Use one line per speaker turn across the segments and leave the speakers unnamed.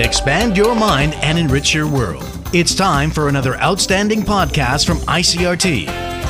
Expand your mind and enrich your world. It's time for another outstanding podcast from ICRT.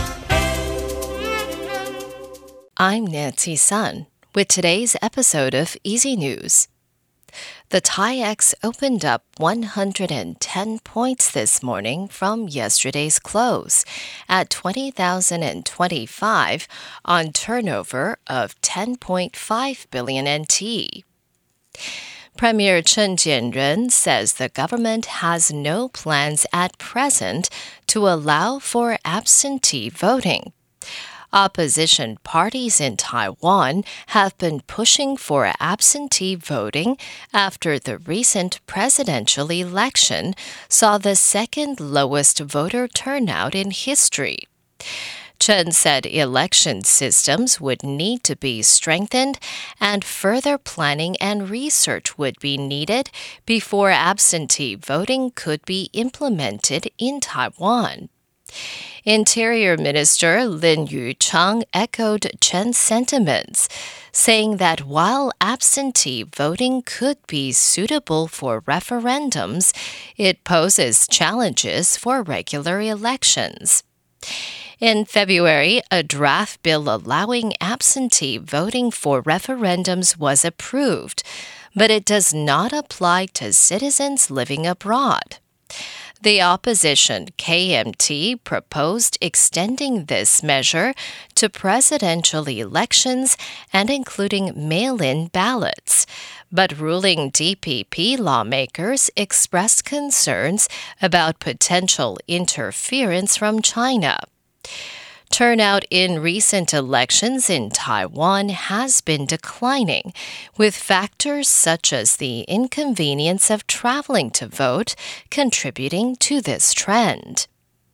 I'm Nancy Sun with today's episode of Easy News. The TAIEX opened up 110 points this morning from yesterday's close at 20,025 on turnover of 10.5 billion NT. Premier Chen Jianren says the government has no plans at present to allow for absentee voting. Opposition parties in Taiwan have been pushing for absentee voting after the recent presidential election saw the second lowest voter turnout in history. Chen said election systems would need to be strengthened and further planning and research would be needed before absentee voting could be implemented in Taiwan. Interior Minister Lin Yucheng echoed Chen's sentiments, saying that while absentee voting could be suitable for referendums, it poses challenges for regular elections. In February, a draft bill allowing absentee voting for referendums was approved, but it does not apply to citizens living abroad. The opposition KMT proposed extending this measure to presidential elections and including mail-in ballots, but ruling DPP lawmakers expressed concerns about potential interference from China. Turnout in recent elections in Taiwan has been declining, with factors such as the inconvenience of traveling to vote contributing to this trend.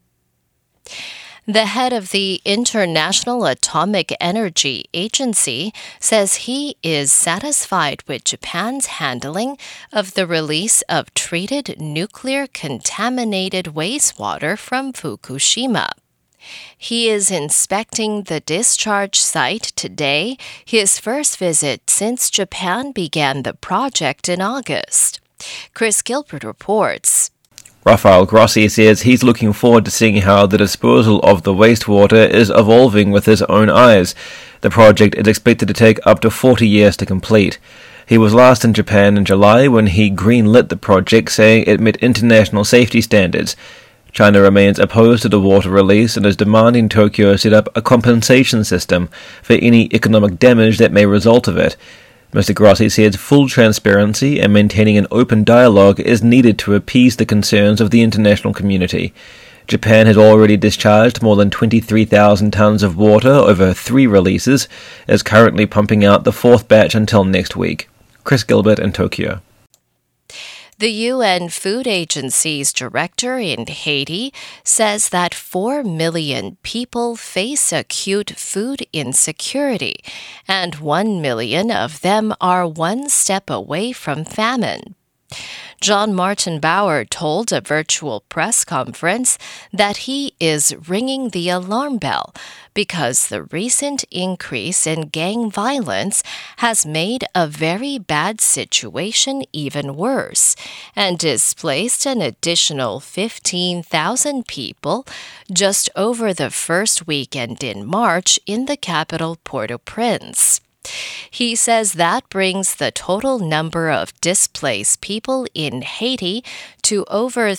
The head of the International Atomic Energy Agency says he is satisfied with Japan's handling of the release of treated nuclear contaminated wastewater from Fukushima. He is inspecting the discharge site today, his first visit since Japan began the project in August. Chris Gilbert reports.
Rafael Grossi says he's looking forward to seeing how the disposal of the wastewater is evolving with his own eyes. The project is expected to take up to 40 years to complete. He was last in Japan in July when he green-lit the project, saying it met international safety standards. China remains opposed to the water release and is demanding Tokyo set up a compensation system for any economic damage that may result of it. Mr. Grossi says full transparency and maintaining an open dialogue is needed to appease the concerns of the international community. Japan has already discharged more than 23,000 tons of water over 3 releases, is currently pumping out the 4th batch until next week. Chris Gilbert in Tokyo.
The UN Food Agency's director in Haiti says that 4 million people face acute food insecurity, and 1 million of them are one step away from famine. John Martin Bauer told a virtual press conference that he is ringing the alarm bell because the recent increase in gang violence has made a very bad situation even worse and displaced an additional 15,000 people just over the first weekend in March in the capital Port-au-Prince. He says that brings the total number of displaced people in Haiti to over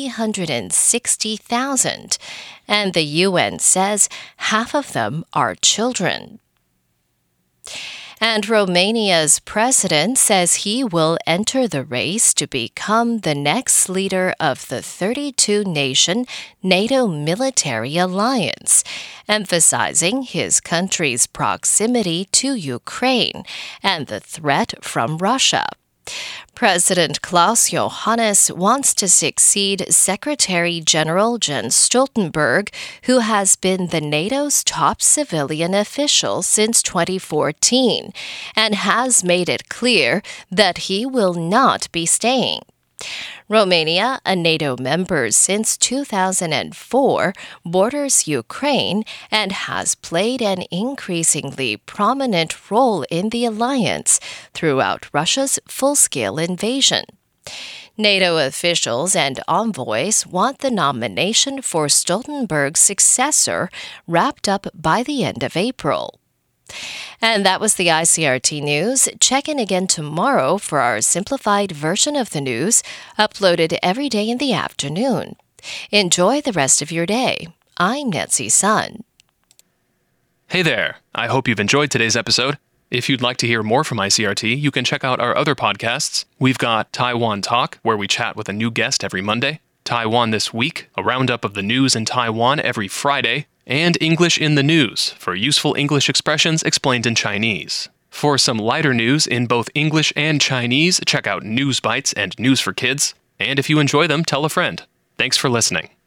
360,000, and the UN says half of them are children. And Romania's president says he will enter the race to become the next leader of the 32-nation NATO military alliance, emphasizing his country's proximity to Ukraine and the threat from Russia. President Klaus Johannes wants to succeed Secretary General Jens Stoltenberg, who has been the NATO's top civilian official since 2014, and has made it clear that he will not be staying. Romania, a NATO member since 2004, borders Ukraine and has played an increasingly prominent role in the alliance throughout Russia's full-scale invasion. NATO officials and envoys want the nomination for Stoltenberg's successor wrapped up by the end of April. And that was the ICRT News. Check in again tomorrow for our simplified version of the news, uploaded every day in the afternoon. Enjoy the rest of your day. I'm Nancy Sun.
Hey there. I hope you've enjoyed today's episode. If you'd like to hear more from ICRT, you can check out our other podcasts. We've got Taiwan Talk, where we chat with a new guest every Monday, Taiwan This Week, a roundup of the news in Taiwan every Friday, and English in the News, for useful English expressions explained in Chinese. For some lighter news in both English and Chinese, check out News Bites and News for Kids. And if you enjoy them, tell a friend. Thanks for listening.